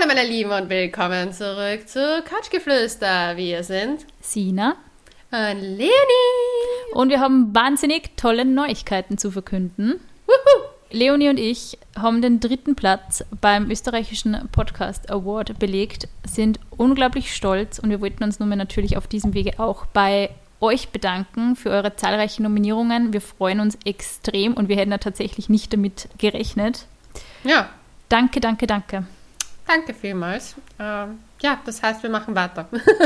Hallo meine Lieben und willkommen zurück zu Couchgeflüster. Wir sind Sina und Leonie. Und wir haben wahnsinnig tolle Neuigkeiten zu verkünden. Wuhu. Leonie und ich haben den 3. Platz beim österreichischen Podcast Award belegt, sind unglaublich stolz und wir wollten uns nun natürlich auf diesem Wege auch bei euch bedanken für eure zahlreichen Nominierungen. Wir freuen uns extrem und wir hätten da tatsächlich nicht damit gerechnet. Ja. Danke, danke, danke. Danke vielmals. Das heißt, wir machen weiter.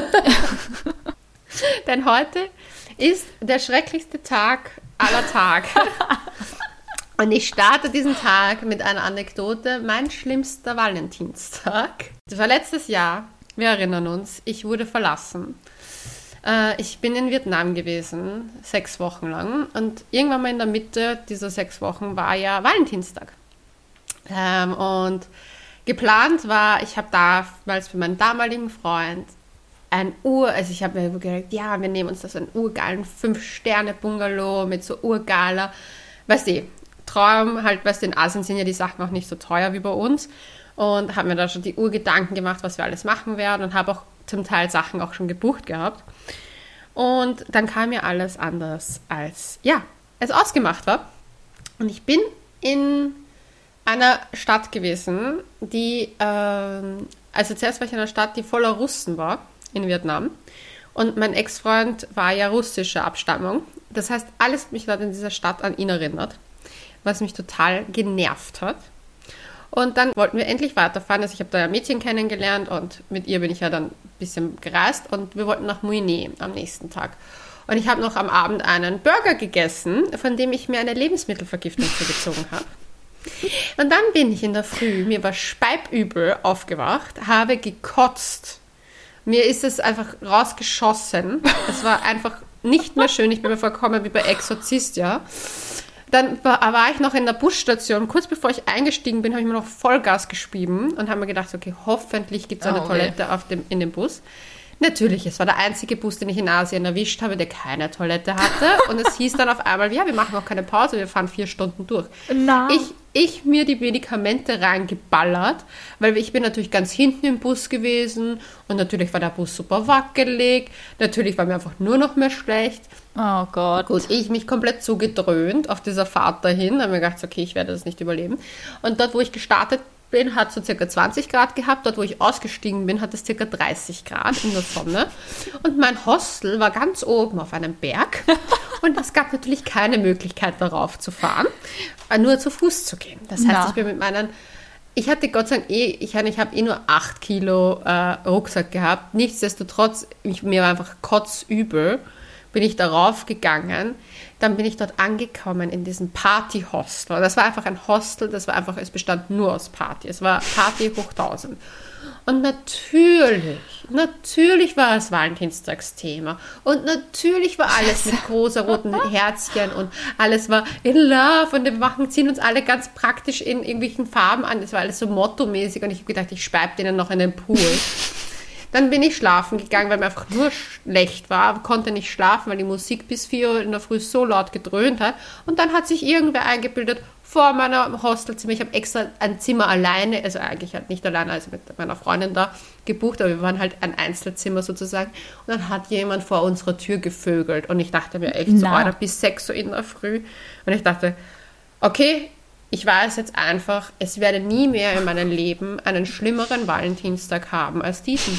Denn heute ist der schrecklichste Tag aller Tage. Und ich starte diesen Tag mit einer Anekdote. Mein schlimmster Valentinstag. Das war letztes Jahr. Wir erinnern uns. Ich wurde verlassen. Ich bin in Vietnam gewesen, 6 Wochen lang. Und irgendwann mal in der Mitte dieser 6 Wochen war ja Valentinstag. Und geplant war, ich habe damals für meinen damaligen Freund ich habe mir gedacht, ja, wir nehmen uns das einen urgeilen 5-Sterne-Bungalow mit so urgeiler, weißt du, Traum, halt, weißt du, in Asien sind ja die Sachen auch nicht so teuer wie bei uns und habe mir da schon die Urgedanken gemacht, was wir alles machen werden und habe auch zum Teil Sachen auch schon gebucht gehabt. Und dann kam mir alles anders als ausgemacht war. Und ich bin in einer Stadt gewesen, also zuerst war ich in einer Stadt, die voller Russen war, in Vietnam. Und mein Ex-Freund war ja russischer Abstammung. Das heißt, alles mich hat in dieser Stadt an ihn erinnert, was mich total genervt hat. Und dann wollten wir endlich weiterfahren. Also ich habe da ein Mädchen kennengelernt und mit ihr bin ich ja dann ein bisschen gereist und wir wollten nach Mui Ne am nächsten Tag. Und ich habe noch am Abend einen Burger gegessen, von dem ich mir eine Lebensmittelvergiftung zugezogen habe. Und dann bin ich in der Früh, mir war speibübel aufgewacht, habe gekotzt. Mir ist es einfach rausgeschossen. Es war einfach nicht mehr schön. Ich bin mir vorgekommen wie bei Exorzist, ja. Dann war ich noch in der Busstation. Kurz bevor ich eingestiegen bin, habe ich mir noch Vollgas gespieben und habe mir gedacht, okay, hoffentlich gibt es eine Toilette in dem Bus. Natürlich, es war der einzige Bus, den ich in Asien erwischt habe, der keine Toilette hatte. Und es hieß dann auf einmal, ja, wir machen auch keine Pause, wir fahren 4 Stunden durch. No. Ich mir die Medikamente reingeballert, weil ich bin natürlich ganz hinten im Bus gewesen und natürlich war der Bus super wackelig. Natürlich war mir einfach nur noch mehr schlecht. Oh Gott. Gut, ich mich komplett zugedröhnt auf dieser Fahrt dahin. Da habe ich mir gedacht, okay, ich werde das nicht überleben. Und dort, wo ich gestartet bin, hat so circa 20 Grad gehabt. Dort, wo ich ausgestiegen bin, hat es circa 30 Grad in der Sonne. Und mein Hostel war ganz oben auf einem Berg. Und es gab natürlich keine Möglichkeit, darauf zu fahren, nur zu Fuß zu gehen. Das heißt, ich bin ich hatte Gott sei Dank ich habe nur 8 Kilo Rucksack gehabt. Nichtsdestotrotz, mir war einfach kotzübel. Bin ich darauf gegangen, dann bin ich dort angekommen in diesem Party-Hostel. Das war einfach ein Hostel, es bestand nur aus Party. Es war Party hoch 1000. Und natürlich war es Valentinstagsthema. Und natürlich war alles mit großer roten Herzchen und alles war in love und wir ziehen uns alle ganz praktisch in irgendwelchen Farben an. Das war alles so mottomäßig und ich habe gedacht, ich speibe denen noch in den Pool. Dann bin ich schlafen gegangen, weil mir einfach nur schlecht war, konnte nicht schlafen, weil die Musik bis 4 Uhr in der Früh so laut gedröhnt hat. Und dann hat sich irgendwer eingebildet vor meinem Hostelzimmer. Ich habe extra ein Zimmer alleine, also eigentlich halt nicht alleine, also mit meiner Freundin da gebucht, aber wir waren halt ein Einzelzimmer sozusagen. Und dann hat jemand vor unserer Tür gevögelt und ich dachte mir echt so, Alter, bis 6 Uhr in der Früh. Und ich dachte, okay, ich weiß jetzt einfach, ich werde nie mehr in meinem Leben einen schlimmeren Valentinstag haben als diesen.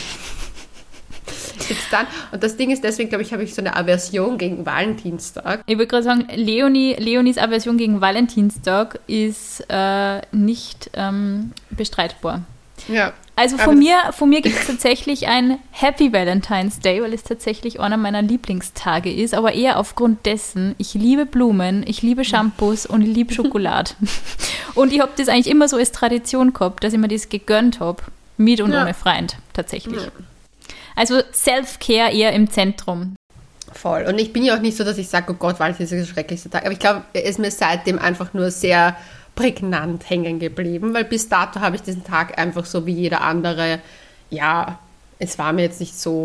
Und das Ding ist, deswegen glaube ich, habe ich so eine Aversion gegen Valentinstag. Ich würde gerade sagen, Leonis Aversion gegen Valentinstag ist nicht bestreitbar. Ja. Also von mir gibt es tatsächlich ein Happy Valentine's Day, weil es tatsächlich einer meiner Lieblingstage ist, aber eher aufgrund dessen, ich liebe Blumen, ich liebe Shampoos und ich liebe Schokolade. Und ich habe das eigentlich immer so als Tradition gehabt, dass ich mir das gegönnt habe, mit und ohne Freund tatsächlich. Ja. Also Self-Care eher im Zentrum. Voll. Und ich bin ja auch nicht so, dass ich sage, oh Gott, Valentinstag ist der schrecklichste Tag. Aber ich glaube, er ist mir seitdem einfach nur sehr prägnant hängen geblieben, weil bis dato habe ich diesen Tag einfach so wie jeder andere, ja, es war mir jetzt nicht so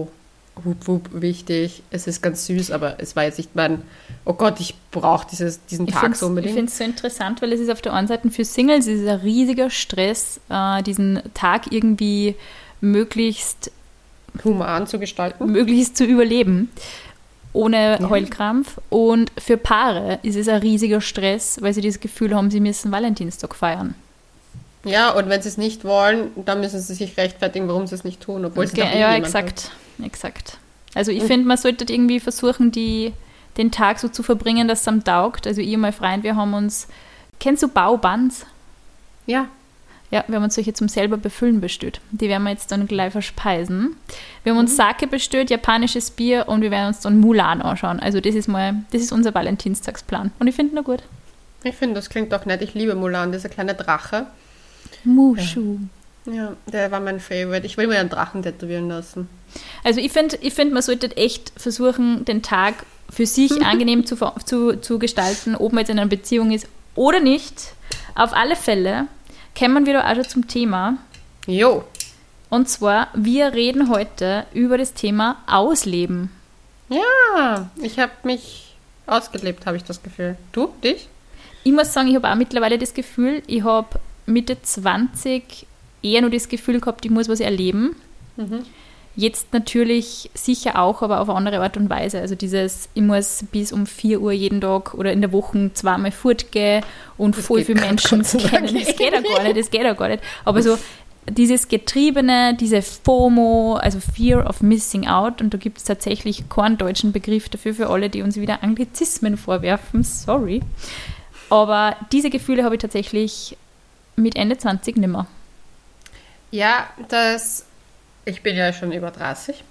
Wup, wup, wichtig. Es ist ganz süß, aber es war jetzt nicht mein, oh Gott, ich brauche diesen Tag so unbedingt. Ich finde es so interessant, weil es ist auf der einen Seite für Singles ist es ein riesiger Stress, diesen Tag irgendwie möglichst human zu gestalten. Möglichst zu überleben, ohne Heulkrampf. Und für Paare ist es ein riesiger Stress, weil sie das Gefühl haben, sie müssen Valentinstag feiern. Ja, und wenn sie es nicht wollen, dann müssen sie sich rechtfertigen, warum sie es nicht tun, obwohl sie ja, exakt. Also ich finde, man sollte irgendwie versuchen, den Tag so zu verbringen, dass es einem taugt. Also ich und mein Freund, wir haben uns, kennst du Baubuns? Ja. Ja, wir haben uns solche zum selber befüllen bestellt. Die werden wir jetzt dann gleich verspeisen. Wir haben uns Sake bestellt, japanisches Bier und wir werden uns dann Mulan anschauen. Also das ist unser Valentinstagsplan. Und ich finde ihn nur gut. Ich finde, das klingt auch nett. Ich liebe Mulan, dieser kleine Drache. Mushu. Ja, der war mein Favorite. Ich will mir einen Drachen tätowieren lassen. Also ich finde, man sollte echt versuchen, den Tag für sich angenehm zu gestalten, ob man jetzt in einer Beziehung ist oder nicht. Auf alle Fälle kommen wir da auch schon zum Thema. Jo. Und zwar, wir reden heute über das Thema Ausleben. Ja, ich habe mich ausgelebt, habe ich das Gefühl. Du, dich? Ich muss sagen, ich habe auch mittlerweile das Gefühl, ich habe Mitte 20 eher nur das Gefühl gehabt, ich muss was erleben. Jetzt natürlich sicher auch, aber auf eine andere Art und Weise. Also dieses, ich muss bis um 4 Uhr jeden Tag oder in der Woche zweimal fortgehen und das voll viele Menschen kennen. Das geht ja gar nicht. Aber so dieses Getriebene, diese FOMO, also Fear of Missing Out, und da gibt es tatsächlich keinen deutschen Begriff dafür für alle, die uns wieder Anglizismen vorwerfen. Sorry. Aber diese Gefühle habe ich tatsächlich mit Ende 20 nimmer. Ja, ich bin ja schon über 30.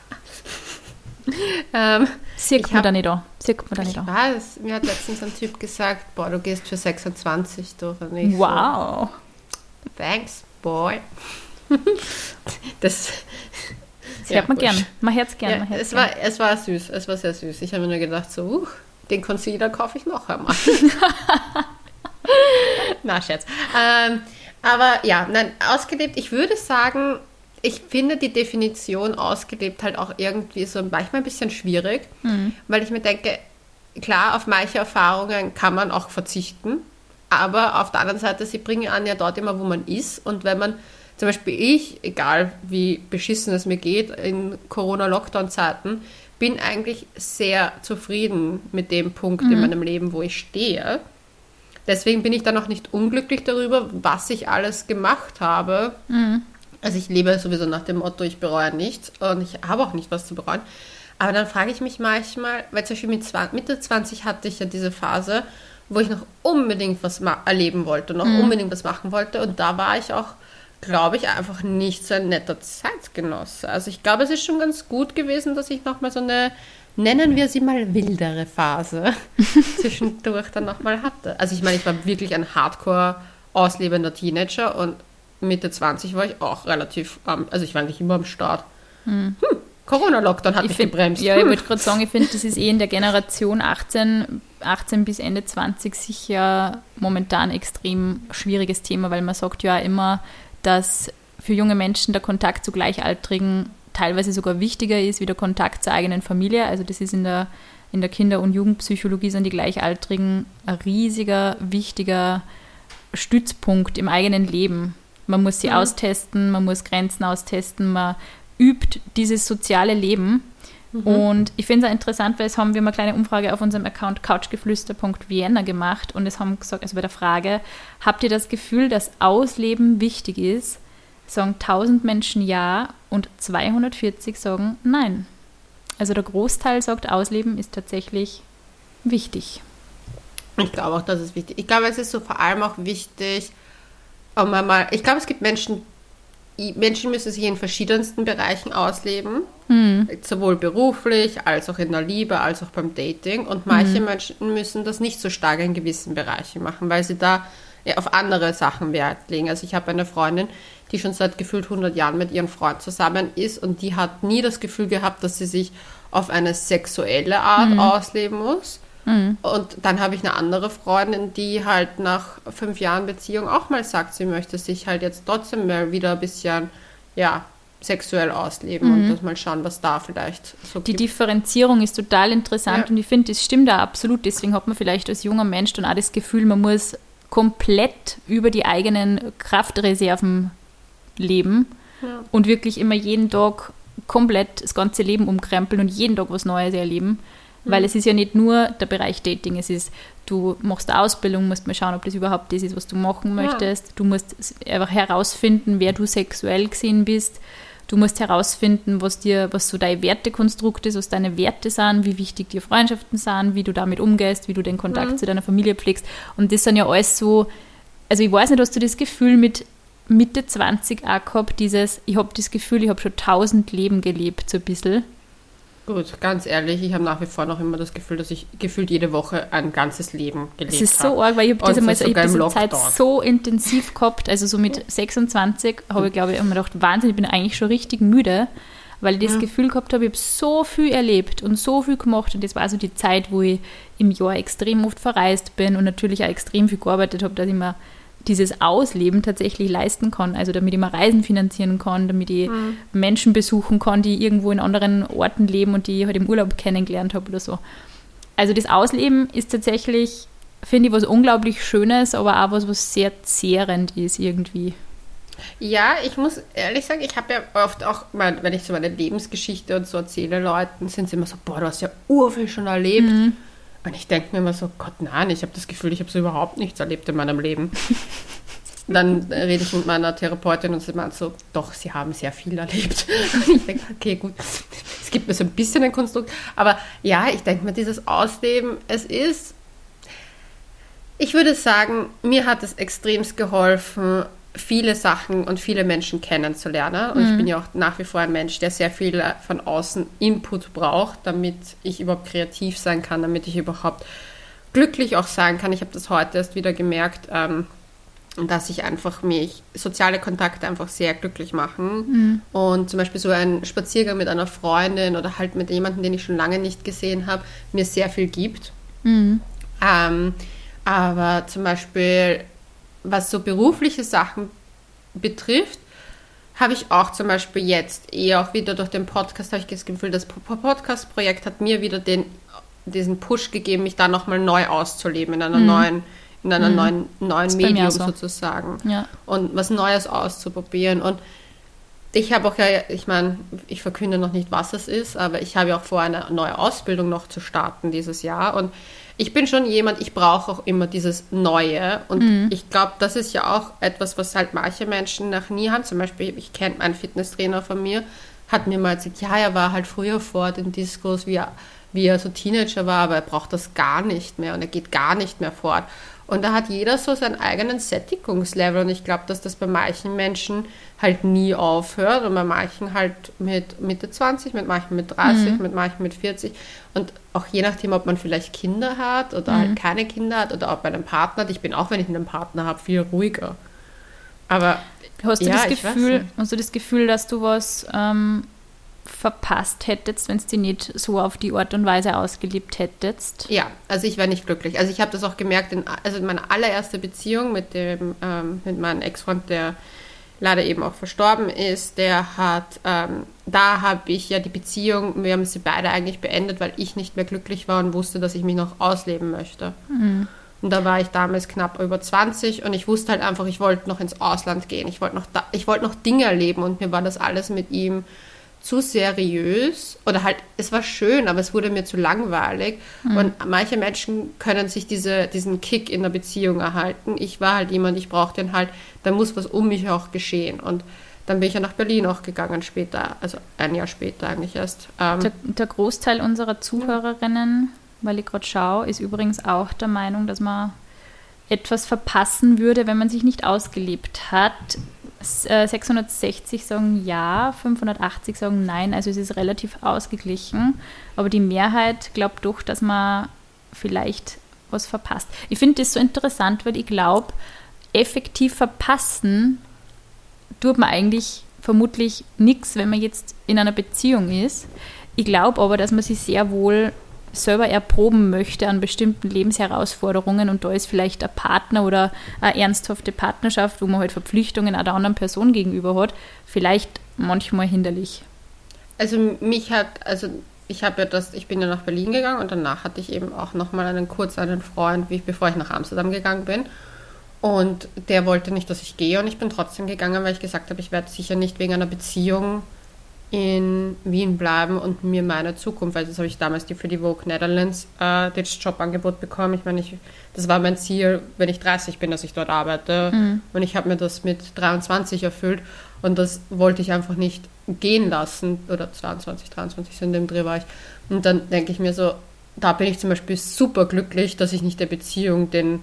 Sieht man da nicht an. Ich weiß, mir hat letztens ein Typ gesagt, boah, du gehst für 26 durch. Und ich wow. So, thanks, boy. Das hört man gern. Man hört es gern. Ja, es war süß, es war sehr süß. Ich habe mir nur gedacht, so, den Concealer kaufe ich noch einmal. Na, Scherz. Aber ja, nein, ausgelebt, ich würde sagen, ich finde die Definition ausgelebt halt auch irgendwie so manchmal ein bisschen schwierig, weil ich mir denke, klar, auf manche Erfahrungen kann man auch verzichten, aber auf der anderen Seite, sie bringen einen ja dort immer, wo man ist, und wenn man, zum Beispiel egal wie beschissen es mir geht, in Corona-Lockdown-Zeiten, bin eigentlich sehr zufrieden mit dem Punkt in meinem Leben, wo ich stehe. Deswegen bin ich dann auch nicht unglücklich darüber, was ich alles gemacht habe. Also ich lebe sowieso nach dem Motto, ich bereue nichts und ich habe auch nicht was zu bereuen. Aber dann frage ich mich manchmal, weil zum Beispiel mit Mitte 20 hatte ich ja diese Phase, wo ich noch unbedingt was erleben wollte, noch unbedingt was machen wollte, und da war ich auch, glaube ich, einfach nicht so ein netter Zeitgenosse. Also ich glaube, es ist schon ganz gut gewesen, dass ich nochmal so eine, nennen wir sie mal, wildere Phase zwischendurch dann nochmal hatte. Also ich meine, ich war wirklich ein hardcore auslebender Teenager und Mitte 20 war ich auch relativ, also ich war eigentlich immer am Start. Corona-Lockdown hat mich gebremst. Ja, ich wollte gerade sagen, ich finde, das ist in der Generation 18 bis Ende 20 sicher momentan ein extrem schwieriges Thema, weil man sagt ja immer, dass für junge Menschen der Kontakt zu Gleichaltrigen teilweise sogar wichtiger ist wie der Kontakt zur eigenen Familie. Also das ist in der Kinder- und Jugendpsychologie sind die Gleichaltrigen ein riesiger, wichtiger Stützpunkt im eigenen Leben. Man muss sie austesten, man muss Grenzen austesten, man übt dieses soziale Leben. Und ich finde es auch interessant, weil wir haben eine kleine Umfrage auf unserem Account couchgeflüster.vienna gemacht und es haben gesagt, also bei der Frage, habt ihr das Gefühl, dass Ausleben wichtig ist? Sagen 1000 Menschen ja und 240 sagen nein. Also der Großteil sagt, Ausleben ist tatsächlich wichtig. Ich glaube auch, das ist wichtig. Ich glaube, es ist so vor allem auch wichtig, ich glaube, es gibt Menschen müssen sich in verschiedensten Bereichen ausleben, sowohl beruflich, als auch in der Liebe, als auch beim Dating. Und manche Menschen müssen das nicht so stark in gewissen Bereichen machen, weil sie da auf andere Sachen Wert legen. Also ich habe eine Freundin, die schon seit gefühlt 100 Jahren mit ihrem Freund zusammen ist und die hat nie das Gefühl gehabt, dass sie sich auf eine sexuelle Art ausleben muss. Und dann habe ich eine andere Freundin, die halt nach 5 Jahren Beziehung auch mal sagt, sie möchte sich halt jetzt trotzdem mal wieder ein bisschen, sexuell ausleben und das mal schauen, was da vielleicht so Die gibt. Differenzierung ist total interessant und ich finde, das stimmt da absolut. Deswegen hat man vielleicht als junger Mensch dann auch das Gefühl, man muss komplett über die eigenen Kraftreserven leben und wirklich immer jeden Tag komplett das ganze Leben umkrempeln und jeden Tag was Neues erleben. Weil es ist ja nicht nur der Bereich Dating, es ist, du machst eine Ausbildung, musst mal schauen, ob das überhaupt das ist, was du machen möchtest. Du musst einfach herausfinden, wer du sexuell gesehen bist. Du musst herausfinden, was so dein Wertekonstrukt ist, was deine Werte sind, wie wichtig dir Freundschaften sind, wie du damit umgehst, wie du den Kontakt zu deiner Familie pflegst. Und das sind ja alles so, also ich weiß nicht, hast du das Gefühl mit Mitte 20 auch gehabt, ich habe das Gefühl, ich habe schon 1000 Leben gelebt, so ein bisschen. Gut, ganz ehrlich, ich habe nach wie vor noch immer das Gefühl, dass ich gefühlt jede Woche ein ganzes Leben gelebt habe. Es ist so arg, weil ich habe diese Zeit Lockdown so intensiv gehabt, also so mit 26 habe ich, glaube ich, immer gedacht, Wahnsinn, ich bin eigentlich schon richtig müde, weil ich das Gefühl gehabt habe, ich habe so viel erlebt und so viel gemacht und das war so die Zeit, wo ich im Jahr extrem oft verreist bin und natürlich auch extrem viel gearbeitet habe, dass ich mir dieses Ausleben tatsächlich leisten kann, also damit ich mir Reisen finanzieren kann, damit ich Menschen besuchen kann, die irgendwo in anderen Orten leben und die ich halt im Urlaub kennengelernt habe oder so. Also das Ausleben ist tatsächlich, finde ich, was unglaublich Schönes, aber auch was sehr zehrend ist irgendwie. Ja, ich muss ehrlich sagen, ich habe ja oft auch, wenn ich so meine Lebensgeschichte und so erzähle Leuten, sind sie immer so, boah, du hast ja urviel schon erlebt. Und ich denke mir immer so, Gott, nein, ich habe das Gefühl, ich habe so überhaupt nichts erlebt in meinem Leben. Dann rede ich mit meiner Therapeutin und sie meint so, doch, sie haben sehr viel erlebt. Und ich denke, okay, gut, es gibt mir so ein bisschen ein Konstrukt. Aber ja, ich denke mir, dieses Ausleben, ich würde sagen, mir hat es extremst geholfen, viele Sachen und viele Menschen kennenzulernen. Und ich bin ja auch nach wie vor ein Mensch, der sehr viel von außen Input braucht, damit ich überhaupt kreativ sein kann, damit ich überhaupt glücklich auch sein kann. Ich habe das heute erst wieder gemerkt, dass ich einfach soziale Kontakte einfach sehr glücklich machen. Und zum Beispiel so ein Spaziergang mit einer Freundin oder halt mit jemandem, den ich schon lange nicht gesehen habe, mir sehr viel gibt. Aber zum Beispiel, was so berufliche Sachen betrifft, habe ich auch zum Beispiel jetzt eher auch wieder durch den Podcast, habe ich das Gefühl, das Podcast-Projekt hat mir wieder diesen Push gegeben, mich da nochmal neu auszuleben, in einer neuen Medium so. Sozusagen. Ja. Und was Neues auszuprobieren. Und ich habe auch ich meine, ich verkünde noch nicht, was es ist, aber ich habe ja auch vor, eine neue Ausbildung noch zu starten dieses Jahr. Und ich bin schon jemand, ich brauche auch immer dieses Neue. Und ich glaube, das ist ja auch etwas, was halt manche Menschen noch nie haben. Zum Beispiel, ich kenne einen Fitnesstrainer von mir, hat mir mal gesagt, ja, er war halt früher vor den Discos, wie er so Teenager war, aber er braucht das gar nicht mehr und er geht gar nicht mehr fort. Und da hat jeder so seinen eigenen Sättigungslevel und ich glaube, dass das bei manchen Menschen halt nie aufhört und bei manchen halt mit Mitte 20, mit manchen mit 30, mit manchen mit 40 und auch je nachdem, ob man vielleicht Kinder hat oder halt keine Kinder hat oder ob man einen Partner hat. Ich bin auch, wenn ich einen Partner habe, viel ruhiger. Aber hast du das Gefühl, dass du was verpasst hättest, wenn es die nicht so auf die Art und Weise ausgelebt hättest? Ja, also ich wäre nicht glücklich. Also ich habe das auch gemerkt, in meiner allerersten Beziehung mit meinem Ex-Freund, der leider eben auch verstorben ist, da habe ich ja die Beziehung, wir haben sie beide eigentlich beendet, weil ich nicht mehr glücklich war und wusste, dass ich mich noch ausleben möchte. Und da war ich damals knapp über 20 und ich wusste halt einfach, ich wollte noch ins Ausland gehen. Ich wollte noch Dinge erleben und mir war das alles mit ihm zu seriös oder halt, es war schön, aber es wurde mir zu langweilig und manche Menschen können sich diesen Kick in der Beziehung erhalten. Ich war halt jemand, ich brauchte den halt, da muss was um mich auch geschehen und dann bin ich ja nach Berlin auch gegangen später, also ein Jahr später eigentlich erst. Der Großteil unserer Zuhörerinnen, weil ich gerade schaue, ist übrigens auch der Meinung, dass man etwas verpassen würde, wenn man sich nicht ausgelebt hat. 660 sagen ja, 580 sagen nein, also es ist relativ ausgeglichen, aber die Mehrheit glaubt doch, dass man vielleicht was verpasst. Ich finde das so interessant, weil ich glaube, effektiv verpassen tut man eigentlich vermutlich nichts, wenn man jetzt in einer Beziehung ist. Ich glaube aber, dass man sich sehr wohl selber erproben möchte an bestimmten Lebensherausforderungen und da ist vielleicht ein Partner oder eine ernsthafte Partnerschaft, wo man halt Verpflichtungen einer anderen Person gegenüber hat, vielleicht manchmal hinderlich. Also ich bin ja nach Berlin gegangen und danach hatte ich eben auch nochmal einen Freund, bevor ich nach Amsterdam gegangen bin. Und der wollte nicht, dass ich gehe und ich bin trotzdem gegangen, weil ich gesagt habe, ich werde sicher nicht wegen einer Beziehung in Wien bleiben und mir meine Zukunft, weil das habe ich damals für die Vogue Netherlands das Jobangebot bekommen. Ich meine, das war mein Ziel, wenn ich 30 bin, dass ich dort arbeite. Und ich habe mir das mit 23 erfüllt und das wollte ich einfach nicht gehen lassen. Oder 22, 23, so in dem Dreh war ich. Und dann denke ich mir so, da bin ich zum Beispiel super glücklich, dass ich nicht der Beziehung den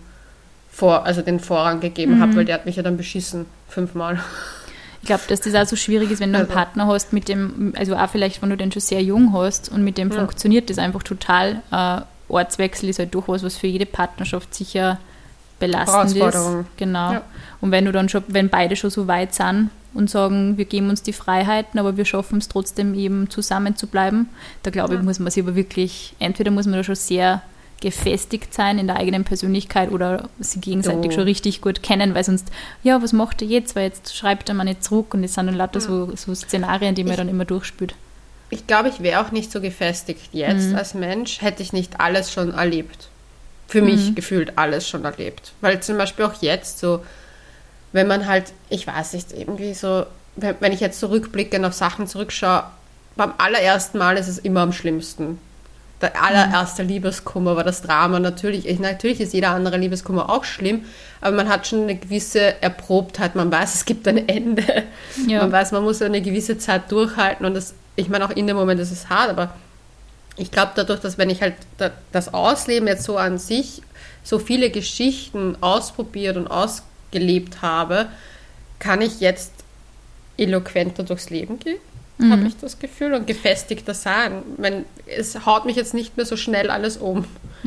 Vorrang gegeben habe, weil der hat mich ja dann beschissen 5-mal. Ich glaube, dass das auch so schwierig ist, wenn du einen Partner hast, mit dem, also auch vielleicht, wenn du den schon sehr jung hast und mit dem funktioniert das einfach total. Ortswechsel ist halt durchaus was für jede Partnerschaft sicher belastend ist. Genau. Ja. Und wenn beide schon so weit sind und sagen, wir geben uns die Freiheiten, aber wir schaffen es trotzdem eben zusammen zu bleiben, da glaube ich, muss man sich aber wirklich, entweder muss man da schon sehr gefestigt sein in der eigenen Persönlichkeit oder sie gegenseitig schon richtig gut kennen, weil sonst, ja, was macht er jetzt? Weil jetzt schreibt er mal nicht zurück und es sind dann lauter so Szenarien, die man dann immer durchspielt. Ich glaube, ich wäre auch nicht so gefestigt jetzt als Mensch, hätte ich nicht alles schon erlebt. Für mich gefühlt alles schon erlebt. Weil zum Beispiel auch jetzt so, wenn man halt, ich weiß nicht, irgendwie so, wenn ich jetzt zurückblicke und auf Sachen zurückschaue, beim allerersten Mal ist es immer am schlimmsten. Der allererste Liebeskummer war das Drama. Natürlich ist jeder andere Liebeskummer auch schlimm, aber man hat schon eine gewisse Erprobtheit. Man weiß, es gibt ein Ende. Ja. Man weiß, man muss eine gewisse Zeit durchhalten. Und ich meine, auch in dem Moment ist es hart, aber ich glaube dadurch, dass wenn ich halt das Ausleben jetzt so an sich, so viele Geschichten ausprobiert und ausgelebt habe, kann ich jetzt eloquenter durchs Leben gehen. Habe ich das Gefühl, und gefestigter sein. Es haut mich jetzt nicht mehr so schnell alles um.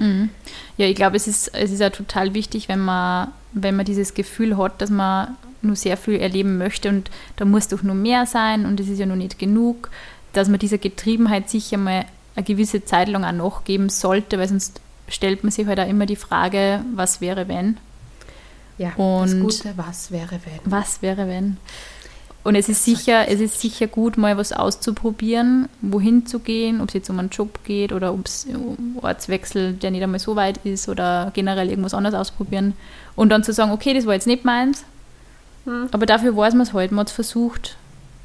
Ja, ich glaube, es ist ja total wichtig, wenn man dieses Gefühl hat, dass man nur sehr viel erleben möchte und da muss doch nur mehr sein und es ist ja noch nicht genug, dass man dieser Getriebenheit sicher mal eine gewisse Zeit lang auch nachgeben sollte, weil sonst stellt man sich halt auch immer die Frage, was wäre, wenn? Ja, und das Gute, was wäre, wenn? Was wäre, wenn? Und es ist sicher gut, mal was auszuprobieren, wohin zu gehen, ob es jetzt um einen Job geht oder ob es um Ortswechsel, der nicht einmal so weit ist oder generell irgendwas anderes ausprobieren. Und dann zu sagen, okay, das war jetzt nicht meins, aber dafür weiß man es halt, man hat es versucht.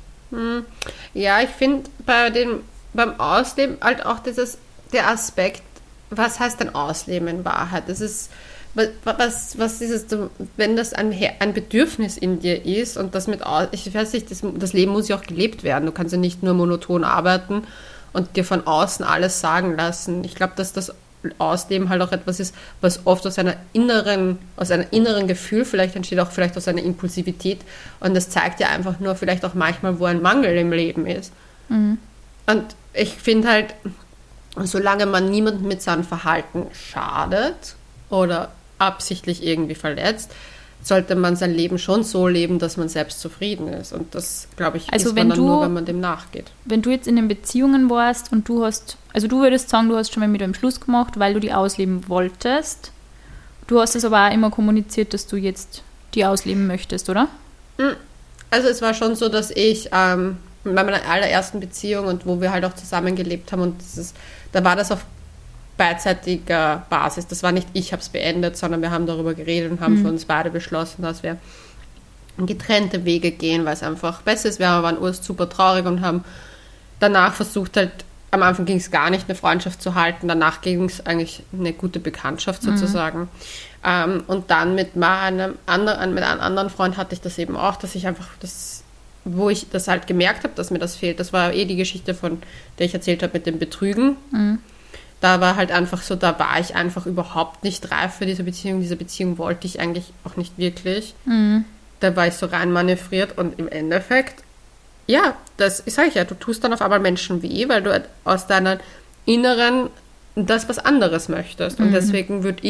Ja, ich finde beim Ausleben halt auch der Aspekt, was heißt denn Ausleben in Wahrheit? Das ist was ist es, wenn das ein Bedürfnis in dir ist und ich weiß nicht, das Leben muss ja auch gelebt werden. Du kannst ja nicht nur monoton arbeiten und dir von außen alles sagen lassen. Ich glaube, dass das Ausleben halt auch etwas ist, was oft aus einem inneren Gefühl vielleicht entsteht, auch vielleicht aus einer Impulsivität, und das zeigt ja einfach nur vielleicht auch manchmal, wo ein Mangel im Leben ist. Und ich finde halt, solange man niemandem mit seinem Verhalten schadet oder absichtlich irgendwie verletzt, sollte man sein Leben schon so leben, dass man selbst zufrieden ist. Und das, glaube ich, ist man dann nur, wenn man dem nachgeht. Wenn du jetzt in den Beziehungen warst und du würdest sagen, du hast schon mal mit einem Schluss gemacht, weil du die ausleben wolltest. Du hast es aber auch immer kommuniziert, dass du jetzt die ausleben möchtest, oder? Also es war schon so, dass ich bei meiner allerersten Beziehung und wo wir halt auch zusammengelebt haben und da war das auf beidseitiger Basis. Das war nicht, ich habe es beendet, sondern wir haben darüber geredet und haben für uns beide beschlossen, dass wir getrennte Wege gehen, weil es einfach besser ist. Wir waren super traurig und haben danach versucht, halt, am Anfang ging es gar nicht, eine Freundschaft zu halten, danach ging es eigentlich eine gute Bekanntschaft sozusagen. Und dann mit einem anderen Freund hatte ich das eben auch, dass ich einfach wo ich das halt gemerkt habe, dass mir das fehlt. Das war die Geschichte, von der ich erzählt habe mit dem Betrügen. Da war halt einfach so, da war ich einfach überhaupt nicht reif für diese Beziehung. Diese Beziehung wollte ich eigentlich auch nicht wirklich. Da war ich so rein manövriert und im Endeffekt, ja, ich sage ja, du tust dann auf einmal Menschen weh, weil du aus deiner Inneren das was anderes möchtest. Und deswegen würde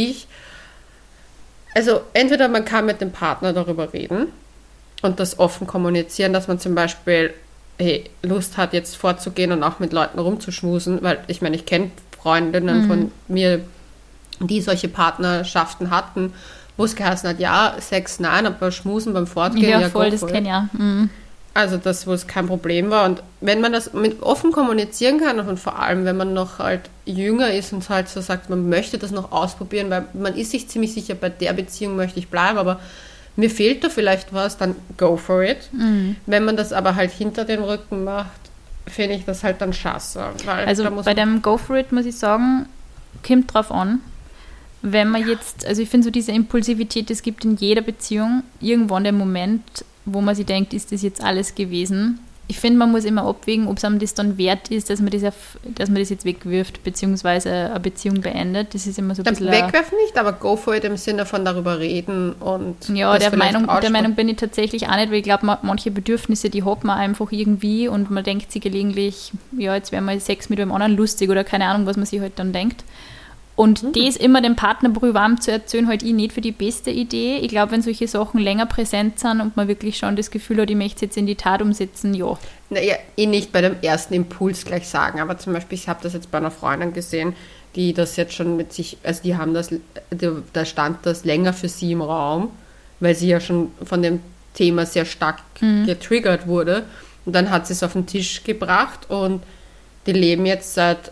also entweder man kann mit dem Partner darüber reden und das offen kommunizieren, dass man zum Beispiel Lust hat, jetzt vorzugehen und auch mit Leuten rumzuschmusen, weil ich meine, ich kenne Freundinnen von mir, die solche Partnerschaften hatten, wo es geheißen hat, ja, Sex nein, aber Schmusen beim Fortgehen, ja voll, das kenne ich ja. Also das, wo es kein Problem war. Und wenn man das mit offen kommunizieren kann und vor allem, wenn man noch halt jünger ist und halt so sagt, man möchte das noch ausprobieren, weil man ist sich ziemlich sicher, bei der Beziehung möchte ich bleiben, aber mir fehlt da vielleicht was, dann go for it. Wenn man das aber halt hinter den Rücken macht, finde ich das halt dann scheiße. Weil Also bei dem Go for it muss ich sagen, kommt drauf an. Wenn man jetzt, also ich finde so diese Impulsivität, es gibt in jeder Beziehung irgendwann den Moment, wo man sich denkt, ist das jetzt alles gewesen? Ich finde, man muss immer abwägen, ob es einem das dann wert ist, dass man das jetzt wegwirft, beziehungsweise eine Beziehung beendet. Das ist immer so ein bisschen... Wegwerfen nicht, aber go for it im Sinne von darüber reden und... Ja, der Meinung bin ich tatsächlich auch nicht, weil ich glaube, manche Bedürfnisse, die hat man einfach irgendwie und man denkt sich gelegentlich, ja, jetzt wäre mal Sex mit einem anderen lustig oder keine Ahnung, was man sich halt dann denkt. Und das immer dem Partner privat zu erzählen, halt ich nicht für die beste Idee. Ich glaube, wenn solche Sachen länger präsent sind und man wirklich schon das Gefühl hat, ich möchte es jetzt in die Tat umsetzen, ja. Naja, nicht bei dem ersten Impuls gleich sagen, aber zum Beispiel, ich habe das jetzt bei einer Freundin gesehen, die das jetzt schon mit sich, also die haben das, da stand das länger für sie im Raum, weil sie ja schon von dem Thema sehr stark getriggert wurde. Und dann hat sie es auf den Tisch gebracht und die leben jetzt seit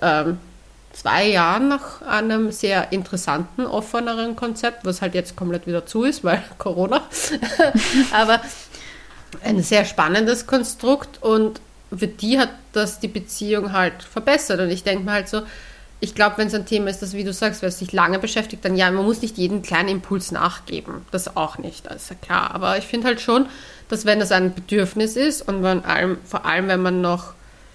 2 Jahren nach einem sehr interessanten, offeneren Konzept, was halt jetzt komplett wieder zu ist, weil Corona. Aber ein sehr spannendes Konstrukt und für die hat das die Beziehung halt verbessert. Und ich denke mir halt so, ich glaube, wenn es ein Thema ist, das, wie du sagst, wer sich lange beschäftigt, dann ja, man muss nicht jeden kleinen Impuls nachgeben. Das auch nicht, das ist ja klar. Aber ich finde halt schon, dass wenn das ein Bedürfnis ist und vor allem, wenn man noch,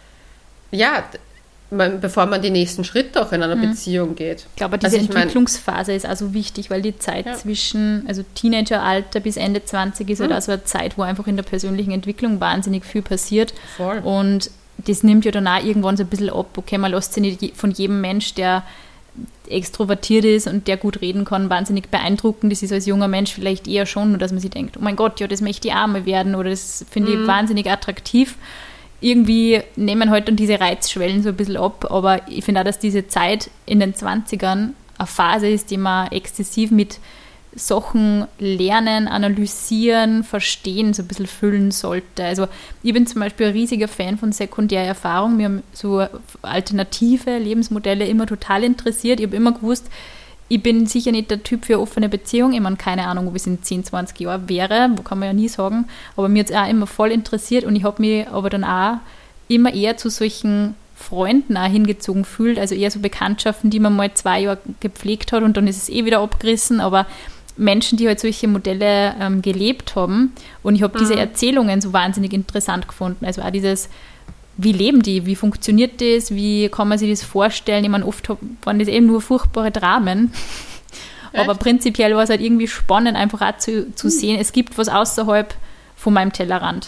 ja, bevor man die nächsten Schritte auch in einer Beziehung geht. Ich glaube, diese Entwicklungsphase ist also wichtig, weil die Zeit zwischen, also Teenageralter bis Ende 20 ist halt also eine Zeit, wo einfach in der persönlichen Entwicklung wahnsinnig viel passiert. Voll. Und das nimmt ja dann auch irgendwann so ein bisschen ab. Okay, man lässt sich nicht von jedem Mensch, der extrovertiert ist und der gut reden kann, wahnsinnig beeindrucken. Das ist als junger Mensch vielleicht eher schon, nur dass man sich denkt, oh mein Gott, ja, das möchte ich auch mal werden oder das finde ich wahnsinnig attraktiv. Irgendwie nehmen halt dann diese Reizschwellen so ein bisschen ab, aber ich finde auch, dass diese Zeit in den 20ern eine Phase ist, die man exzessiv mit Sachen lernen, analysieren, verstehen, so ein bisschen füllen sollte. Also ich bin zum Beispiel ein riesiger Fan von Sekundärerfahrung. Mir haben so alternative Lebensmodelle immer total interessiert. Ich habe immer gewusst, ich bin sicher nicht der Typ für eine offene Beziehung. Ich meine, keine Ahnung, ob es in 10, 20 Jahren wäre, wo kann man ja nie sagen. Aber mir hat es auch immer voll interessiert und ich habe mich aber dann auch immer eher zu solchen Freunden auch hingezogen fühlt. Also eher so Bekanntschaften, die man mal 2 Jahre gepflegt hat und dann ist es eh wieder abgerissen. Aber Menschen, die halt solche Modelle gelebt haben. Und ich habe diese Erzählungen so wahnsinnig interessant gefunden. Also auch dieses, wie leben die, wie funktioniert das, wie kann man sich das vorstellen? Ich meine, oft waren das eben nur furchtbare Dramen. Aber prinzipiell war es halt irgendwie spannend, einfach auch zu sehen, es gibt was außerhalb von meinem Tellerrand.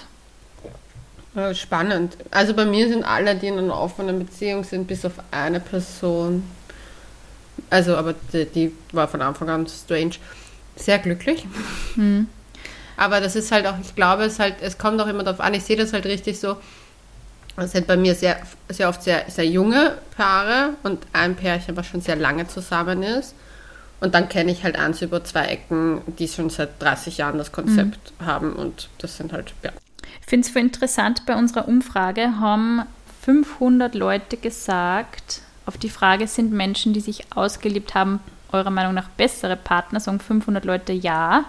Spannend. Also bei mir sind alle, die in einer offenen Beziehung sind, bis auf eine Person, also aber die war von Anfang an strange, sehr glücklich. Aber das ist halt auch, ich glaube, es kommt auch immer darauf an, ich sehe das halt richtig so, es sind bei mir sehr, sehr oft sehr, sehr junge Paare und ein Pärchen, was schon sehr lange zusammen ist. Und dann kenne ich halt eins über 2 Ecken, die schon seit 30 Jahren das Konzept haben und das sind halt, ja. Ich finde es voll interessant, bei unserer Umfrage haben 500 Leute gesagt, auf die Frage, sind Menschen, die sich ausgelebt haben, eurer Meinung nach bessere Partner, sagen 500 Leute ja.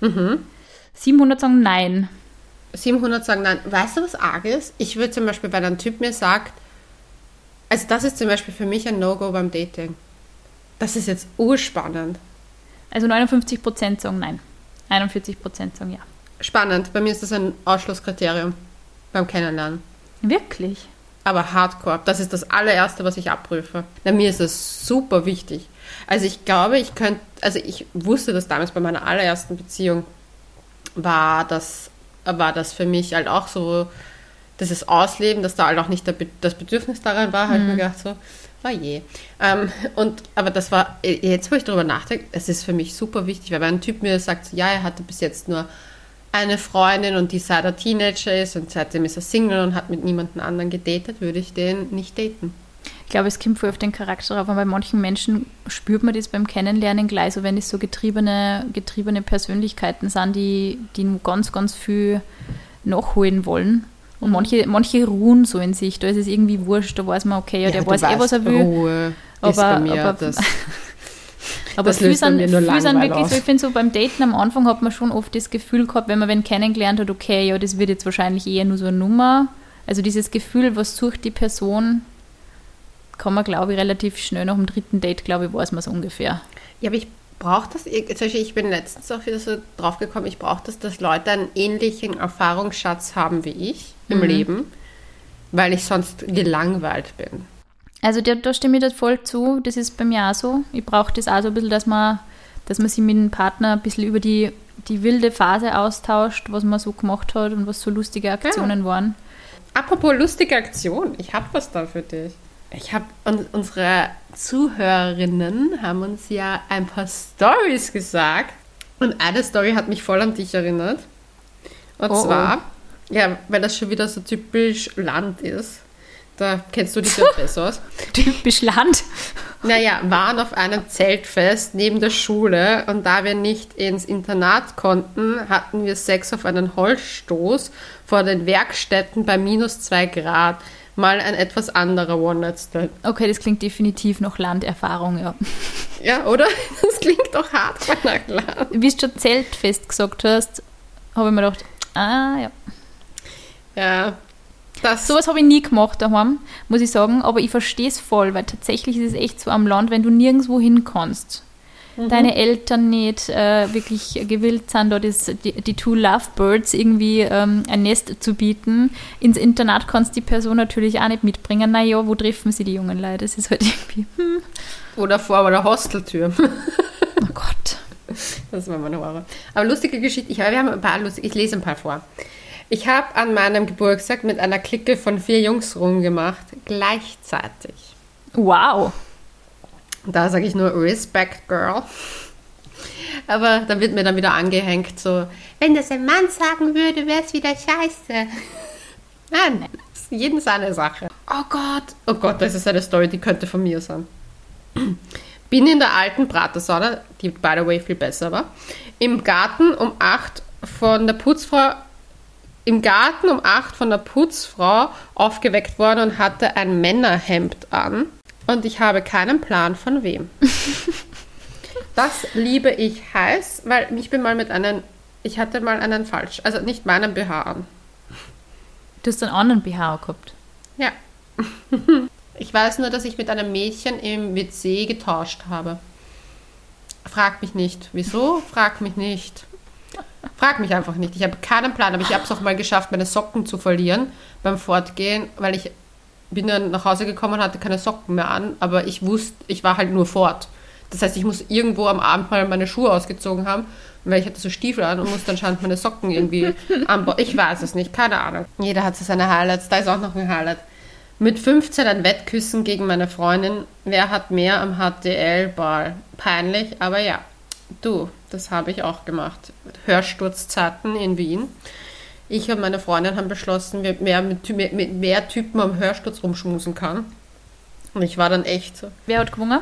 700 sagen nein. 700 sagen nein. Weißt du, was arg ist? Ich würde zum Beispiel, wenn ein Typ mir sagt, also das ist zum Beispiel für mich ein No-Go beim Dating. Das ist jetzt urspannend. Also 59% sagen nein. 41% sagen ja. Spannend. Bei mir ist das ein Ausschlusskriterium beim Kennenlernen. Wirklich? Aber hardcore. Das ist das allererste, was ich abprüfe. Bei mir ist das super wichtig. Also ich glaube, ich wusste das damals bei meiner allerersten Beziehung, war das für mich halt auch so, dieses Ausleben, dass da halt auch nicht das Bedürfnis daran war, habe ich mir gedacht so, oh je. Aber das war, jetzt wo ich darüber nachdenke, es ist für mich super wichtig, weil wenn ein Typ mir sagt, so, ja, er hatte bis jetzt nur eine Freundin und die seit er Teenager ist und seitdem ist er Single und hat mit niemandem anderen gedatet, würde ich den nicht daten. Ich glaube, es kommt voll auf den Charakter drauf, aber bei manchen Menschen spürt man das beim Kennenlernen gleich, so wenn es so getriebene Persönlichkeiten sind, die ganz, ganz viel nachholen wollen. Und manche ruhen so in sich, da ist es irgendwie wurscht, da weiß man, okay, ja, der weiß was er will. Ruhe ist bei mir aber viele sind wirklich so, ich finde so beim Daten am Anfang hat man schon oft das Gefühl gehabt, wenn man wen kennengelernt hat, okay, ja, das wird jetzt wahrscheinlich eher nur so eine Nummer. Also dieses Gefühl, was sucht die Person, kann man, glaube ich, relativ schnell nach dem 3. Date, glaube ich, weiß man es ungefähr. Ja, aber ich brauche das, zum Beispiel, ich bin letztens auch wieder so drauf gekommen, ich brauche das, dass Leute einen ähnlichen Erfahrungsschatz haben wie ich im Leben, weil ich sonst gelangweilt bin. Also da stimme ich das voll zu, das ist bei mir auch so. Ich brauche das auch so ein bisschen, dass man sich mit dem Partner ein bisschen über die wilde Phase austauscht, was man so gemacht hat und was so lustige Aktionen waren. Apropos lustige Aktion, ich habe was da für dich. Unsere Zuhörerinnen haben uns ja ein paar Storys gesagt und eine Story hat mich voll an dich erinnert. Und zwar, ja, weil das schon wieder so typisch Land ist. Da kennst du dich ja besser aus. Typisch Land. Naja, waren auf einem Zeltfest neben der Schule und da wir nicht ins Internat konnten, hatten wir Sex auf einen Holzstoß vor den Werkstätten bei -2 Grad. Mal ein etwas anderer One-Night-Stand. Okay, das klingt definitiv nach Landerfahrung, ja. Ja, oder? Das klingt doch hart nach Land. Wie du schon Zeltfest gesagt hast, habe ich mir gedacht, ja. Ja. Sowas habe ich nie gemacht daheim, muss ich sagen, aber ich verstehe es voll, weil tatsächlich ist es echt so am Land, wenn du nirgendwo hin kannst. Deine Eltern nicht wirklich gewillt sind, da die Two Lovebirds irgendwie ein Nest zu bieten. Ins Internat kannst die Person natürlich auch nicht mitbringen. Naja, wo treffen sie die jungen Leute? Das ist halt irgendwie... Oder vor der Hosteltür. Oh Gott. Das war meine Horror. Aber lustige Geschichte, wir haben ein paar lustige, ich lese ein paar vor. Ich habe an meinem Geburtstag mit einer Clique von 4 Jungs rumgemacht, gleichzeitig. Wow. Da sage ich nur Respect, Girl. Aber da wird mir dann wieder angehängt, so, wenn das ein Mann sagen würde, wäre es wieder scheiße. Nein, das ist jedem seine Sache. Oh Gott, das ist eine Story, die könnte von mir sein. Bin in der alten Pratersauna, die by the way viel besser war, im Garten um 8 von der Putzfrau aufgeweckt worden und hatte ein Männerhemd an. Und ich habe keinen Plan von wem. Das liebe ich heiß, weil ich hatte mal einen falsch, also nicht meinen BH an. Du hast einen anderen BH gehabt? Ja. Ich weiß nur, dass ich mit einem Mädchen im WC getauscht habe. Frag mich nicht. Wieso? Frag mich nicht. Frag mich einfach nicht. Ich habe keinen Plan, aber ich habe es auch mal geschafft, meine Socken zu verlieren beim Fortgehen, weil ich bin dann nach Hause gekommen und hatte keine Socken mehr an, aber ich war halt nur fort. Das heißt, ich muss irgendwo am Abend mal meine Schuhe ausgezogen haben, weil ich hatte so Stiefel an und musste anscheinend meine Socken irgendwie anbauen. Ich weiß es nicht, keine Ahnung. Jeder hat so seine Highlights, da ist auch noch ein Highlight. Mit 15 ein Wettküssen gegen meine Freundin. Wer hat mehr am HTL-Ball? Peinlich, aber ja. Du, das habe ich auch gemacht. Hörsturzzeiten in Wien. Ich und meine Freundin haben beschlossen, wer mit mehr Typen am Hörsturz rumschmusen kann. Und ich war dann echt so. Wer hat gewonnen?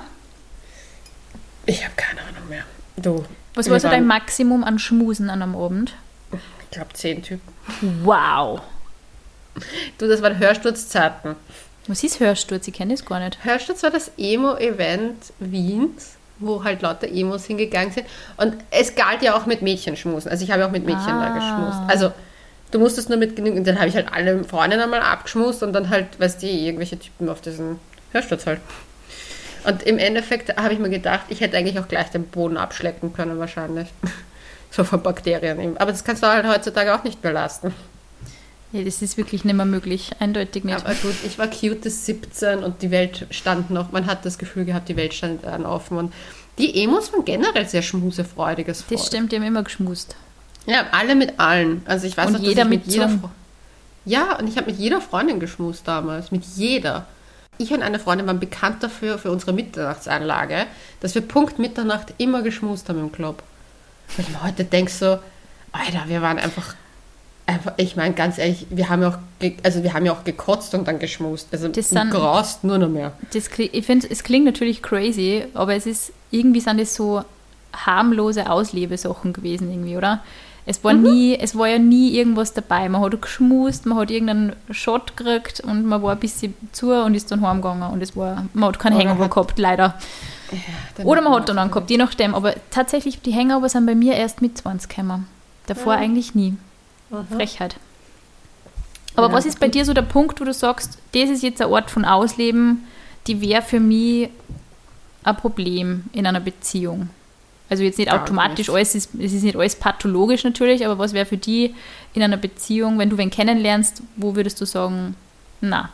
Ich habe keine Ahnung mehr. Du. Was war so dein Maximum an Schmusen an einem Abend? Ich glaube 10 Typen. Wow. Du, das waren Hörsturzzeiten. Was ist Hörsturz? Ich kenne das gar nicht. Hörsturz war das Emo-Event Wiens, wo halt lauter Emos hingegangen sind. Und es galt ja auch mit Mädchen schmusen. Also ich habe auch mit Mädchen da geschmust. Also du musstest nur mit genügend. Und dann habe ich halt alle Freundinnen einmal abgeschmust und dann halt, weißt du, irgendwelche Typen auf diesen Hörsturz halt. Und im Endeffekt habe ich mir gedacht, ich hätte eigentlich auch gleich den Boden abschlecken können wahrscheinlich. So von Bakterien. Aber das kannst du halt heutzutage auch nicht mehr leisten. Ja, das ist wirklich nicht mehr möglich, eindeutig nicht. Aber gut, ich war cutes 17 und die Welt stand noch, man hat das Gefühl gehabt, die Welt stand dann offen. Und die Emos waren generell sehr schmusefreudiges Volk. Das stimmt, die haben immer geschmust. Ja, alle mit allen. Also ich weiß und noch, jeder dass ich mit jeder Ja, und ich habe mit jeder Freundin geschmust damals, mit jeder. Ich und eine Freundin waren bekannt dafür, für unsere Mitternachtsanlage, dass wir Punkt Mitternacht immer geschmust haben im Club. Wenn ich mir heute denke so, Alter, wir waren einfach, ich meine, ganz ehrlich, wir haben ja auch gekotzt und dann geschmust. Also du graust nur noch mehr. Ich finde, es klingt natürlich crazy, aber es ist, irgendwie sind das so harmlose Auslebesachen gewesen irgendwie, oder? Es war ja nie irgendwas dabei. Man hat geschmust, man hat irgendeinen Shot gekriegt und man war ein bisschen zu und ist dann heimgegangen und man hat keinen Hangover gehabt, leider. Ja, oder man hat dann einen gehabt, je nachdem. Aber tatsächlich, die Hangover sind bei mir erst mit 20 gekommen. Davor eigentlich nie. Frechheit. Aber was ist bei dir so der Punkt, wo du sagst, das ist jetzt ein Ort von Ausleben, die wäre für mich ein Problem in einer Beziehung? Also jetzt nicht automatisch alles, es ist nicht alles pathologisch natürlich, aber was wäre für die in einer Beziehung, wenn du wen kennenlernst, wo würdest du sagen, na?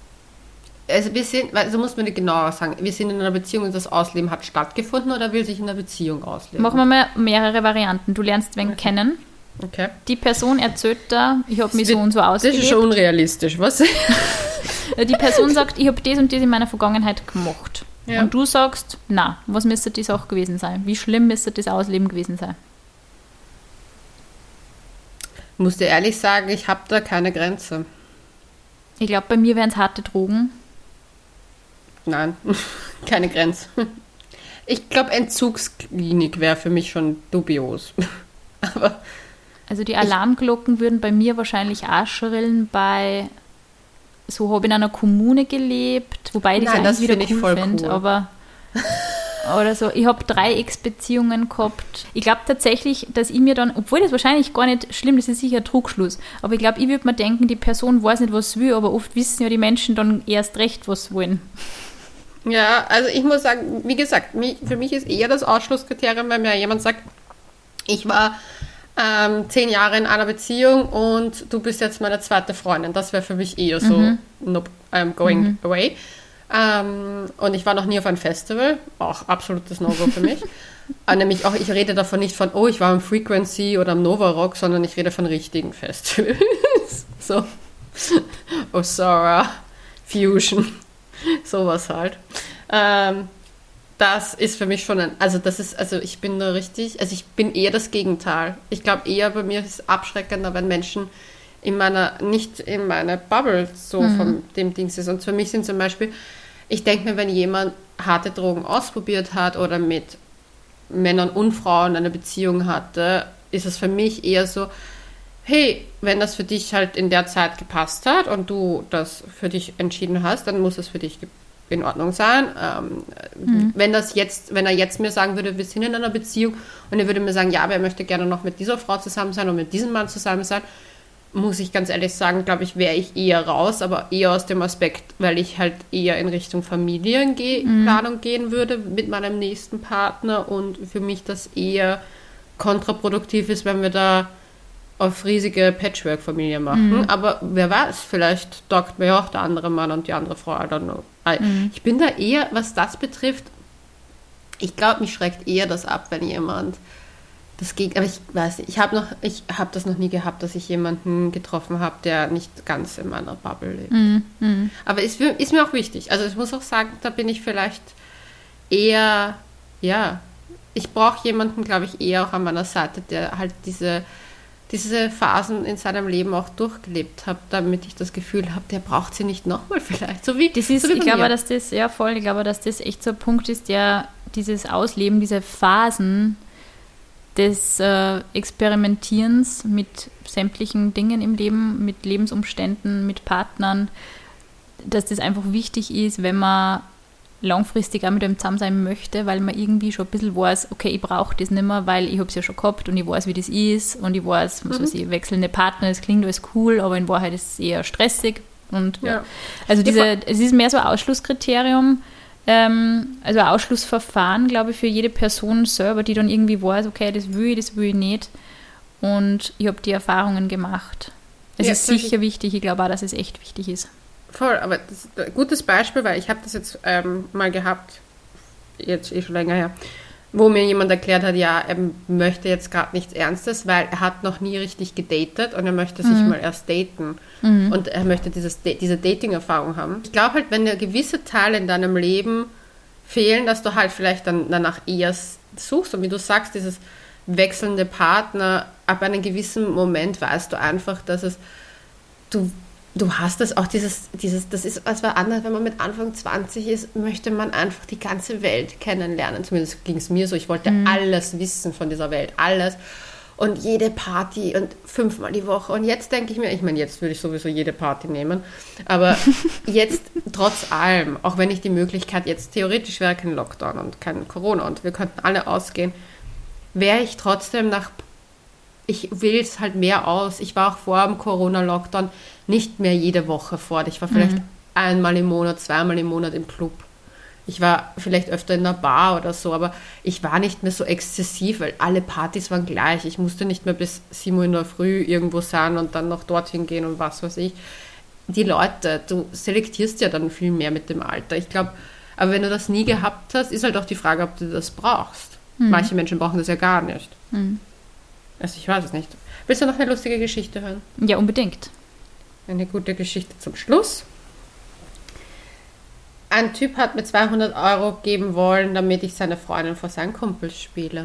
Also muss man nicht genauer sagen, wir sind in einer Beziehung und das Ausleben hat stattgefunden oder will sich in einer Beziehung ausleben? Machen wir mal mehrere Varianten. Du lernst wen kennen. Okay. Die Person erzählt da, ich habe mich so und so ausgelebt. Das ist schon unrealistisch, was? Die Person sagt, ich habe das und das in meiner Vergangenheit gemacht. Ja. Und du sagst, na, was müsste das auch gewesen sein? Wie schlimm müsste das Ausleben gewesen sein? Ich muss dir ehrlich sagen, ich habe da keine Grenze. Ich glaube, bei mir wären es harte Drogen. Nein, keine Grenze. Ich glaube, Entzugsklinik wäre für mich schon dubios. Aber also die Alarmglocken würden bei mir wahrscheinlich auch schrillen bei, so habe ich in einer Kommune gelebt, wobei ich das wieder cool finde, aber oder so, ich habe 3 Ex-Beziehungen gehabt. Ich glaube tatsächlich, dass ich mir dann, obwohl das wahrscheinlich gar nicht schlimm, das ist sicher ein Trugschluss, aber ich glaube, ich würde mir denken, die Person weiß nicht, was sie will, aber oft wissen ja die Menschen dann erst recht, was sie wollen. Ja, also ich muss sagen, wie gesagt, für mich ist eher das Ausschlusskriterium, wenn mir jemand sagt, ich war 10 Jahre in einer Beziehung und du bist jetzt meine zweite Freundin. Das wäre für mich eher so, nope, I'm going away. Und ich war noch nie auf einem Festival, auch absolutes No-Go für mich. Nämlich auch, ich rede davon nicht von, ich war am Frequency oder am Nova Rock, sondern ich rede von richtigen Festivals. So, Osara, Fusion, sowas halt. Das ist für mich schon ich bin da richtig, ich bin eher das Gegenteil. Ich glaube eher, bei mir ist es abschreckender, wenn Menschen nicht in meiner Bubble so von dem Dings ist. Und für mich sind zum Beispiel, ich denke mir, wenn jemand harte Drogen ausprobiert hat oder mit Männern und Frauen eine Beziehung hatte, ist es für mich eher so, hey, wenn das für dich halt in der Zeit gepasst hat und du das für dich entschieden hast, dann muss es für dich in Ordnung sein. Wenn er jetzt mir sagen würde, wir sind in einer Beziehung und er würde mir sagen, ja, aber er möchte gerne noch mit dieser Frau zusammen sein und mit diesem Mann zusammen sein, muss ich ganz ehrlich sagen, glaube ich, wäre ich eher raus, aber eher aus dem Aspekt, weil ich halt eher in Richtung Familienplanung gehen würde mit meinem nächsten Partner und für mich das eher kontraproduktiv ist, wenn wir da auf riesige Patchwork-Familie machen. Aber wer weiß, vielleicht dockt mir auch der andere Mann und die andere Frau. I don't know. Ich bin da eher, was das betrifft, ich glaube, mich schreckt eher das ab, wenn jemand das geht. Aber ich weiß nicht, ich habe das noch nie gehabt, dass ich jemanden getroffen habe, der nicht ganz in meiner Bubble lebt. Aber ist mir auch wichtig. Also ich muss auch sagen, da bin ich vielleicht eher, ich brauche jemanden, glaube ich, eher auch an meiner Seite, der halt diese Phasen in seinem Leben auch durchgelebt hat, damit ich das Gefühl habe, der braucht sie nicht nochmal vielleicht. Ich glaube, dass das echt so ein Punkt ist, der dieses Ausleben, diese Phasen des Experimentierens mit sämtlichen Dingen im Leben, mit Lebensumständen, mit Partnern, dass das einfach wichtig ist, wenn man langfristig auch mit dem zusammen sein möchte, weil man irgendwie schon ein bisschen weiß, okay, ich brauche das nicht mehr, weil ich habe es ja schon gehabt und ich weiß, wie das ist und ich weiß, wechselnde Partner, das klingt alles cool, aber in Wahrheit ist es eher stressig und also es ist mehr so ein Ausschlusskriterium, also ein Ausschlussverfahren, glaube ich, für jede Person selber, die dann irgendwie weiß, okay, das will ich nicht und ich habe die Erfahrungen gemacht. Es ist sicher wichtig, ich glaube auch, dass es echt wichtig ist. Voll, aber das ist ein gutes Beispiel, weil ich habe das jetzt mal gehabt, jetzt schon länger her, wo mir jemand erklärt hat, ja, er möchte jetzt gerade nichts Ernstes, weil er hat noch nie richtig gedatet und er möchte sich mal erst daten und er möchte diese Dating-Erfahrung haben. Ich glaube halt, wenn gewisse Teile in deinem Leben fehlen, dass du halt vielleicht dann danach eher suchst und wie du sagst, dieses wechselnde Partner, ab einem gewissen Moment weißt du einfach, dass du hast das auch das ist was anderes, wenn man mit Anfang 20 ist, möchte man einfach die ganze Welt kennenlernen. Zumindest ging es mir so. Ich wollte alles wissen von dieser Welt, alles. und jede Party und 5-mal die Woche. Und jetzt denke ich mir, ich meine, jetzt würde ich sowieso jede Party nehmen, aber jetzt trotz allem, auch wenn ich die Möglichkeit, jetzt theoretisch wäre kein Lockdown und kein Corona und wir könnten alle ausgehen, wäre ich trotzdem ich will es halt mehr aus. Ich war auch vor dem Corona-Lockdown nicht mehr jede Woche fort. Ich war vielleicht einmal im Monat, 2-mal im Monat im Club. Ich war vielleicht öfter in einer Bar oder so, aber ich war nicht mehr so exzessiv, weil alle Partys waren gleich. Ich musste nicht mehr bis 7 Uhr in der Früh irgendwo sein und dann noch dorthin gehen und was weiß ich. Die Leute, du selektierst ja dann viel mehr mit dem Alter. Ich glaube, aber wenn du das nie gehabt hast, ist halt auch die Frage, ob du das brauchst. Manche Menschen brauchen das ja gar nicht. Also ich weiß es nicht. Willst du noch eine lustige Geschichte hören? Ja, unbedingt. Eine gute Geschichte zum Schluss. Ein Typ hat mir 200 Euro geben wollen, damit ich seine Freundin vor seinen Kumpels spiele.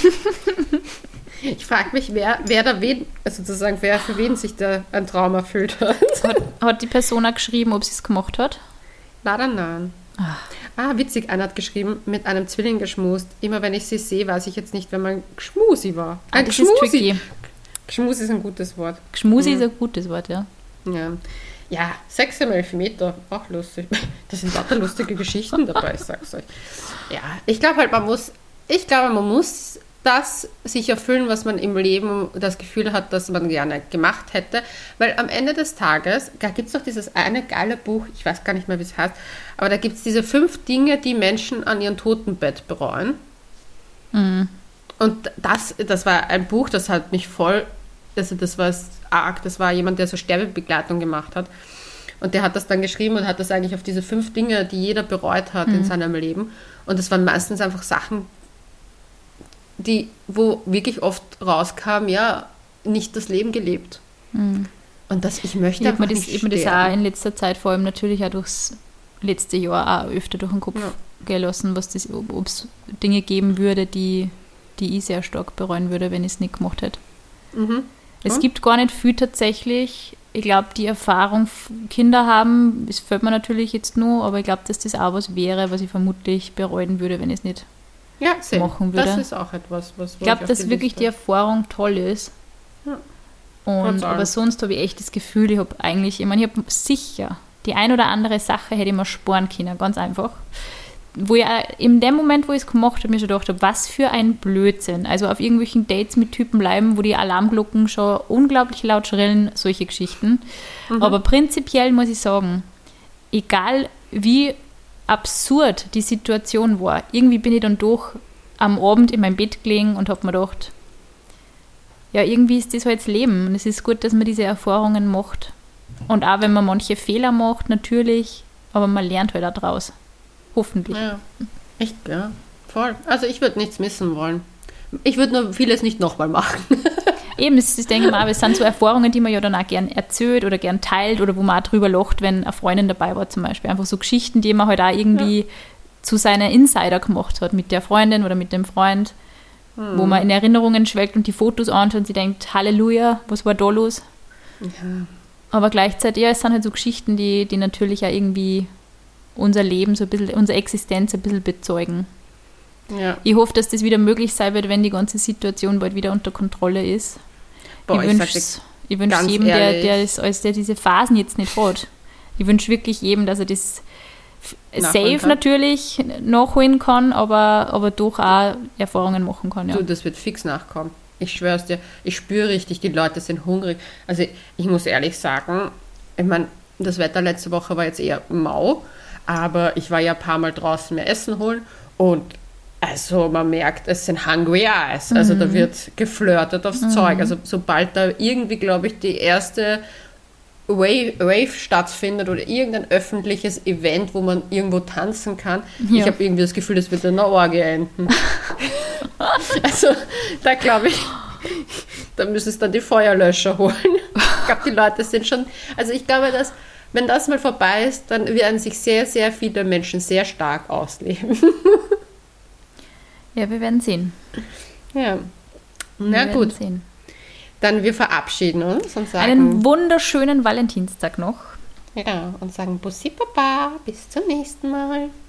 Ich frage mich, wer für wen sich da ein Traum erfüllt hat. Hat die Person auch geschrieben, ob sie es gemacht hat? Leider nein. Witzig, einer hat geschrieben, mit einem Zwilling geschmust. Immer wenn ich sie sehe, weiß ich jetzt nicht, wenn man Geschmusi war. Das ist tricky. Geschmusi ist ein gutes Wort. Geschmusi ist ein gutes Wort, ja. Ja, 6 im Elfmeter, auch lustig. Da sind lauter lustige Geschichten dabei, ich sag's euch. Ja, ich glaube halt, man muss das sich erfüllen, was man im Leben das Gefühl hat, dass man gerne gemacht hätte. Weil am Ende des Tages, da gibt es doch dieses eine geile Buch, ich weiß gar nicht mehr, wie es heißt, aber da gibt es diese 5 Dinge, die Menschen an ihrem Totenbett bereuen. Und das war ein Buch, das hat mich voll, also das war arg, das war jemand, der so Sterbebegleitung gemacht hat. Und der hat das dann geschrieben und hat das eigentlich auf diese 5 Dinge, die jeder bereut hat in seinem Leben. Und das waren meistens einfach Sachen, wo wirklich oft rauskam, ja, nicht das Leben gelebt. Und ich möchte einfach nicht sterben. Ich habe mir das auch in letzter Zeit, vor allem natürlich auch durchs letzte Jahr auch öfter durch den Kopf gelassen, ob es Dinge geben würde, die ich sehr stark bereuen würde, wenn ich es nicht gemacht hätte. Es gibt gar nicht viel tatsächlich. Ich glaube, die Erfahrung, Kinder haben, das fällt mir natürlich jetzt nur, aber ich glaube, dass das auch was wäre, was ich vermutlich bereuen würde, wenn ich es nicht machen würde. Das ist auch etwas, was ich glaube, dass wirklich die Erfahrung toll ist. Ja. Aber sonst habe ich echt das Gefühl, ich habe sicher die ein oder andere Sache hätte ich mir sparen können, ganz einfach. Wo ich in dem Moment, wo ich es gemacht habe, mir schon gedacht habe, was für ein Blödsinn. Also auf irgendwelchen Dates mit Typen bleiben, wo die Alarmglocken schon unglaublich laut schrillen, solche Geschichten. Aber prinzipiell muss ich sagen, egal wie absurd die Situation war, irgendwie bin ich dann doch am Abend in meinem Bett gelegen und habe mir gedacht, ja, irgendwie ist das halt das Leben und es ist gut, dass man diese Erfahrungen macht. Und auch wenn man manche Fehler macht, natürlich, aber man lernt halt auch draus. Hoffentlich. Ja, echt, ja, voll. Also ich würde nichts missen wollen. Ich würde nur vieles nicht nochmal machen. Eben, ich denke mal, es sind so Erfahrungen, die man ja dann auch gern erzählt oder gern teilt oder wo man auch drüber lacht, wenn eine Freundin dabei war zum Beispiel. Einfach so Geschichten, die man halt auch irgendwie zu seiner Insider gemacht hat, mit der Freundin oder mit dem Freund, wo man in Erinnerungen schwelgt und die Fotos anschaut und sie denkt, Halleluja, was war da los? Ja. Aber gleichzeitig, ja, es sind halt so Geschichten, die natürlich auch irgendwie unser Leben, so ein bisschen, unsere Existenz ein bisschen bezeugen. Ja. Ich hoffe, dass das wieder möglich sein wird, wenn die ganze Situation bald wieder unter Kontrolle ist. Boah, ich wünsche jedem, der diese Phasen jetzt nicht hat. Ich wünsche wirklich jedem, dass er das safe natürlich nachholen kann, aber doch auch Erfahrungen machen kann. Ja. Du, das wird fix nachkommen. Ich schwöre es dir. Ich spüre richtig, die Leute sind hungrig. Also ich muss ehrlich sagen, ich meine, das Wetter letzte Woche war jetzt eher mau, aber ich war ja ein paar Mal draußen mehr Essen holen und also man merkt, es sind Hungry Eyes. Also da wird geflirtet aufs Zeug. Also sobald da irgendwie, glaube ich, die erste Rave stattfindet oder irgendein öffentliches Event, wo man irgendwo tanzen kann, ich habe irgendwie das Gefühl, das wird in einer Orgie enden. Also da glaube ich, da müssen es dann die Feuerlöscher holen. Ich glaube, die Leute sind schon, also ich glaube, dass wenn das mal vorbei ist, dann werden sich sehr, sehr viele Menschen sehr stark ausleben. Ja, wir werden sehen. Ja, na gut. Dann wir verabschieden uns und sagen... Einen wunderschönen Valentinstag noch. Ja, und sagen Bussi Baba, bis zum nächsten Mal.